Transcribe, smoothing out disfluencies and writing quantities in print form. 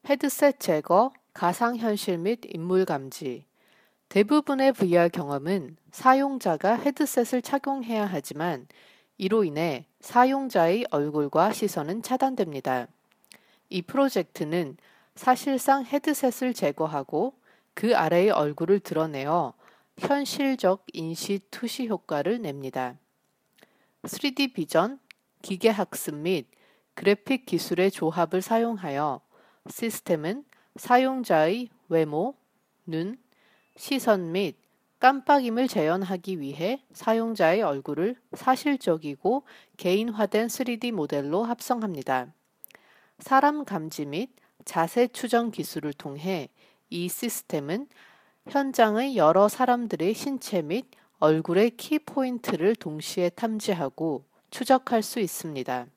헤드셋 제거, 가상현실 및 인물 감지. 대부분의 VR 경험은 사용자가 헤드셋을 착용해야 하지만 이로 인해 사용자의 얼굴과 시선은 차단됩니다. 이 프로젝트는 사실상 헤드셋을 제거하고 그 아래의 얼굴을 드러내어 현실적 인시 투시 효과를 냅니다. 3D 비전, 기계학습 및 그래픽 기술의 조합을 사용하여 시스템은 사용자의 외모, 눈, 시선 및 깜빡임을 재현하기 위해 사용자의 얼굴을 사실적이고 개인화된 3D 모델로 합성합니다. 사람 감지 및 자세 추정 기술을 통해 이 시스템은 현장의 여러 사람들의 신체 및 얼굴의 키 포인트를 동시에 탐지하고 추적할 수 있습니다.